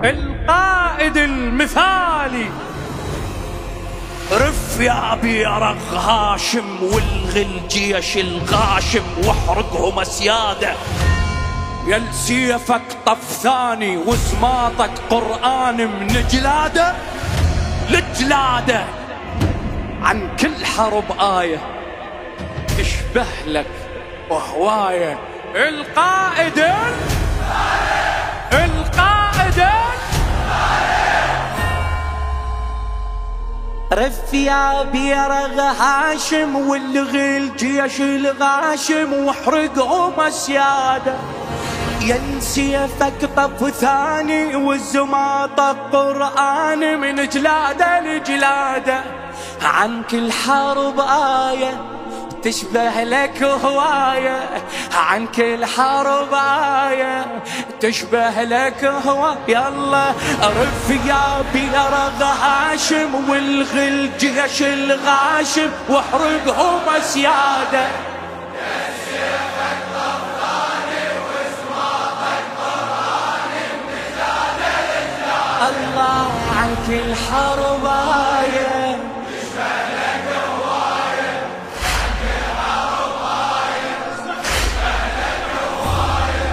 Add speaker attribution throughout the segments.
Speaker 1: القائد المثالي. رف يا بيرغ هاشم والغي الجيش الغاشم واحرقهم اسياده، يا لسيفك طف ثاني وزماطك قرآن من جلاده لجلاده. عن كل حرب آية تشبه لك وهواية. القائد
Speaker 2: رف يا بيرغ هاشم والغي الجيش الغاشم واحرقهم اسياده، يا سيفك طف ثاني والزماطة قرآن من جلاده لجلاده. عن كل حرب آية تشبه لك هواية، عن كل حرب آية تشبه لك هواية. يلا رف يا بيرغ هاشم والغي الجيش الغاشم واحرقهم اسياده، الله عن كل حرب آية تشبه لك هواية، عن كل حرب آية تشبه لك هواية.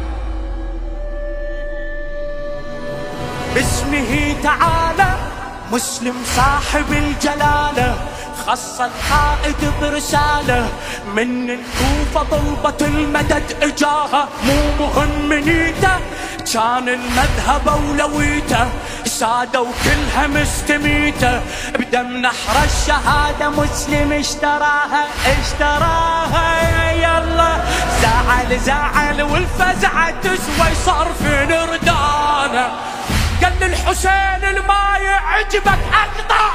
Speaker 2: باسمه تعالى مسلم صاحب الجلالة، خص القائد برسالة من الكوفة طلبت المدد اجاها، مو مهم نيته كان المذهب اولويته، سادة وكلها مستميته بدم نحر الشهادة. مسلم اشتراها يلا زعل والفزعة تسوى صار في نردانه. قال للحسين الما يعجبك اقطع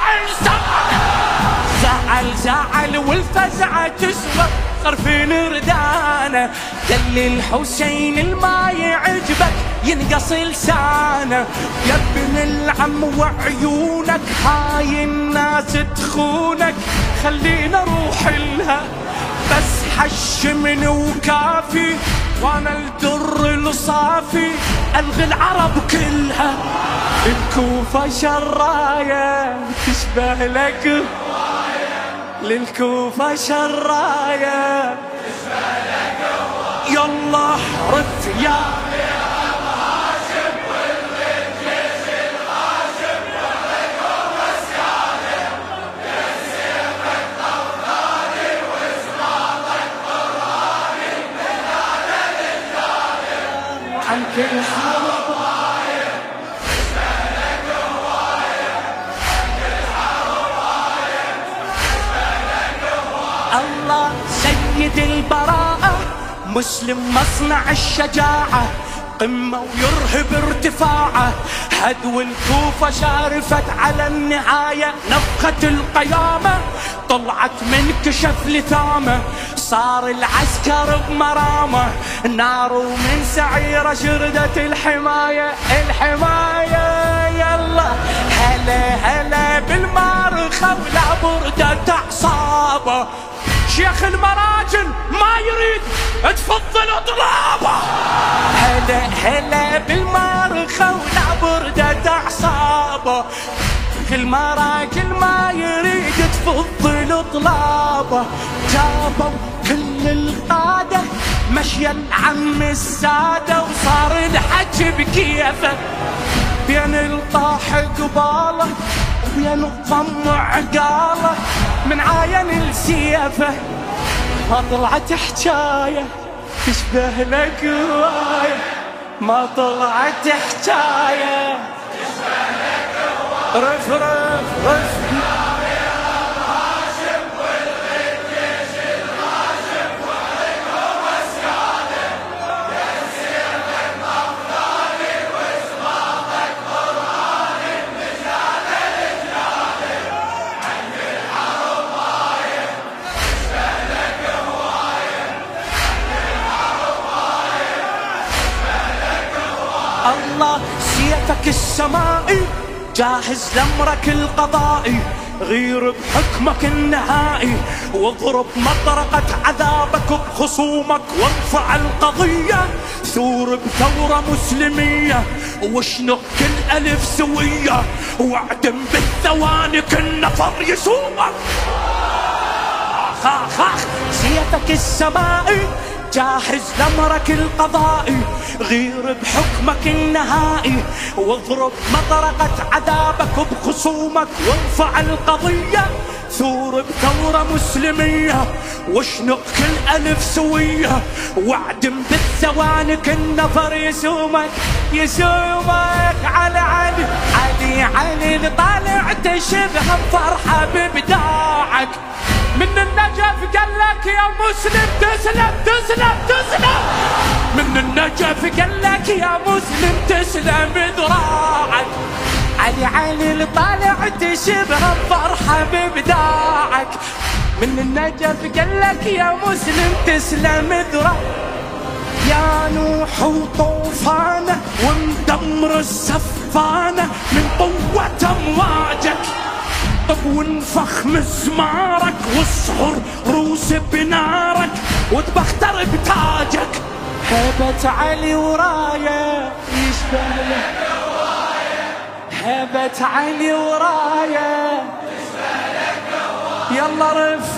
Speaker 2: لسانه، زعل والفزعة تسوى صار في نردانه. قال للحسين الما يعجبك ينقص لسانه، يا ابن العم وعيونك هاي الناس تخونك، خلينا نروح لها بس حشمني وكافي، وانا الدر الصافي الغي العرب كلها. الكوفة شراية تشبه لك، للكوفة شراية تشبه لك. يلا رف يا عن كل حرب آية تشبه لك هواية، عن كل حرب آية تشبه لك هواية. الله سيد البراءة مسلم مصنع الشجاعة، قمة ويرهب ارتفاعه، هدو الكوفة شارفت على النهاية. نفخة القيامة طلعت من كشف لثامه، صار العسكر بمرامه، نار ومن سعيره شردت الحماية. يلا هلا بالمارخة ولا بردت اعصابه، شيخ المراجل ما يريد تفضل اطلابه. هلا بالمارخة ولا بردت اعصابه، المراجل ما يريد تفضل طلابه. جابوا كل القادة مشي العم السادة، وصار الحج بكيفه بين الطاح قباله وبين الضم عقاله، من عاين لسيفه ما طلعت حجاية تشبه لك هواية، ما طلعت حجاية تشبه لك هواية. رف الله سيفك السمائي جاهز لامرك القضائي، غير بحكمك النهائي، واضرب مطرقة عذابك بخصومك، وارفع القضية ثور بثورة مسلمية، واشنق كل ألف سوية، واعدم بالثواني كل نفر يسومك. خاخ خاخ سيفك السمائي جاهز لأمرك القضائي، غير بحكمك النهائي، واضرب مطرقة عذابك بخصومك، وارفع القضية ثور بثورة مسلمية، واشنق كل ألف سوية، واعدم بالثواني كل نفر يسومك. يسومك علي علي علي علي طالع تشبه بفرحة ببداعك، من النجف قال لك يا مسلم تسلم تسلم تسلم، من النجف قال لك يا مسلم تسلم ذراعك. علي علي اللي طالع تشبه بفرحة ببداعك، من النجف قال لك يا مسلم تسلم ذراعك. يا نوح وطوفانه ومدمر السفانة من قوة امواجك، طب وانفخ مزمارك واصهر روس بنارك، وتبختر بتاجك. هبة علي ورايا يشبه لك، هبة علي ورايا يشبه لك، يلا رف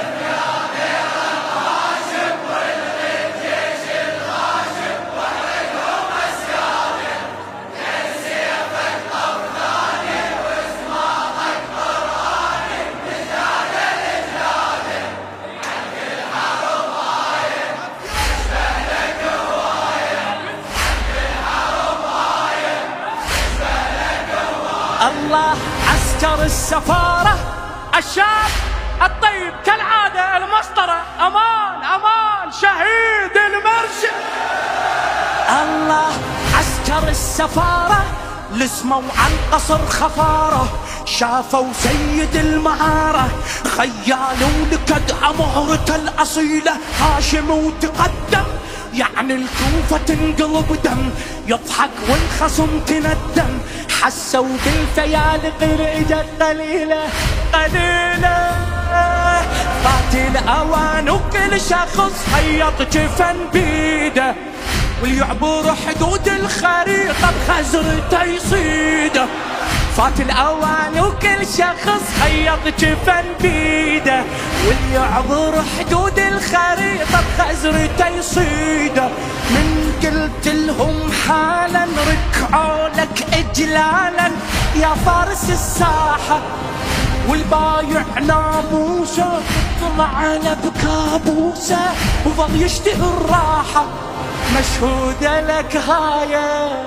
Speaker 2: الله. عسكر السفارة الشاب الطيب كالعادة المسطرة، أمان أمان شهيد المرشد. الله عسكر السفارة لسموا عن قصر خفارة، شافوا سيد المهارة، خيالوا لكد مهرته الأصيلة، هاشم وتقدم يعني الكوفة تنقلب دم، يضحك والخصم تندم، حسوا بالفيالق رجت قليلة قليلة. فات الأوان وكل شخص خيط جفن بيده، واليعبر حدود الخريطة بخزرته يصيده. فات الأوان وكل شخص خيط جفن بيده، واليعبر حدود الخريطة بخزرته يصيده. من قلت لهم حالا ركعوا لك إجلالا يا فارس الساحة، والبايع ناموسه طلع على بكابوسه وظل يشتهي الراحة. مشهودة لك هاية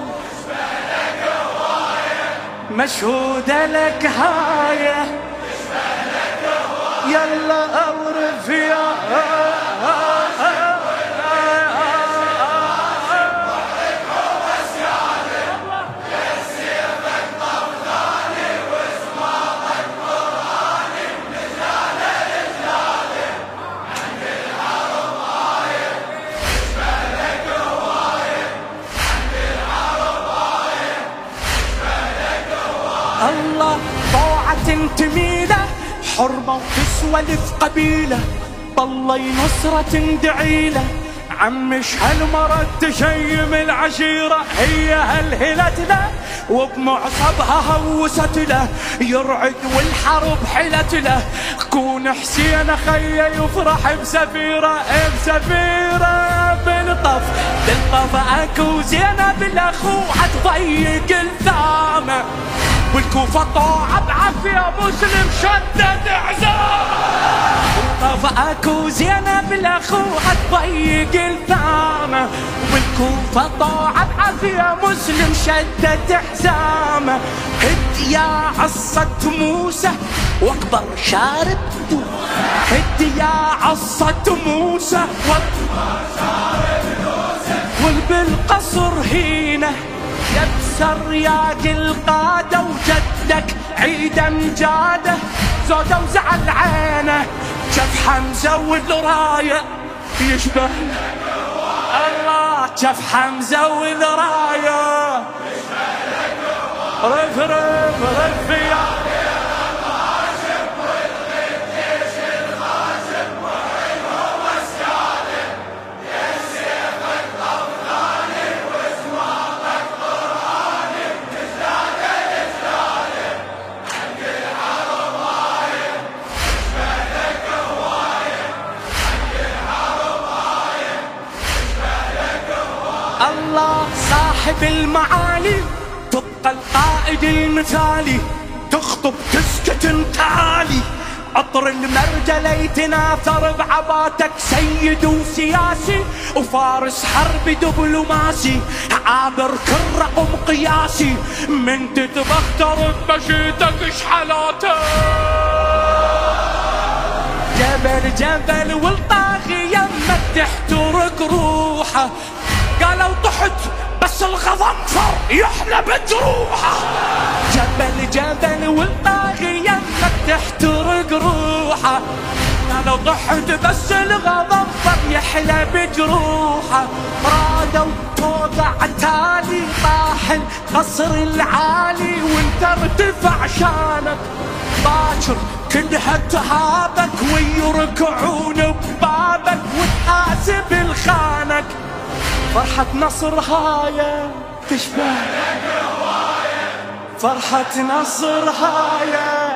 Speaker 2: مشهودة لك هاية، يلا أورف يا الله. طاعة تميله حرمة وتسولف قبيلة، بالله نصرة تندعيله، عمش هالمرة تشيم العشيرة، هي هلهلت له وبمعصبها هوست له، يرعد والحرب حلت له، كون حسين خيه يفرح بسفيرة بسفيرة. بالطف اكو زينب الاخو عتضيق الثامة، والكوفة طاعة بعافية مسلم شدد عزام. بالطف اكو زينب الاخو عتضيق الثامة، والكوفة طاعة بعافية مسلم شدد حزامه. هد يا عصة موسى واكبر شارب دوسة، هد يا عصة موسى واكبر شارب دوسة، والبالقصر هينه يبسر يا القادة، وجدك عيد امجاده زوده وزعل عينه، شف حمزة والراية يشبه الله، شف حمزة والراية رف رف رف يا بالمعالي تبقى القائد المثالي، تخطب تسكت انت عالي، عطر المرجلة يتناثر بعباتك سيد وسياسي، وفارس حرب دبلوماسي عابر كل رقم قياسي، من تتبختر بمشيتك شحلاته. جبل جبل والطاغي يمك تحترق روحه، قالوا طحت بس الغضنفر يحلى بجروحه. جبل جبل والطاغي يمك تحترق روحه، قالوا طحت بس الغضنفر يحلى بجروحه. رادوا توقع تالي طاح القصر العالي، وانت ارتفع شانك باكر كلها تهابك، ويركعون ببابك وتحاسب الخانك. فرحة نصر هاية تشبه فرحة نصر هاية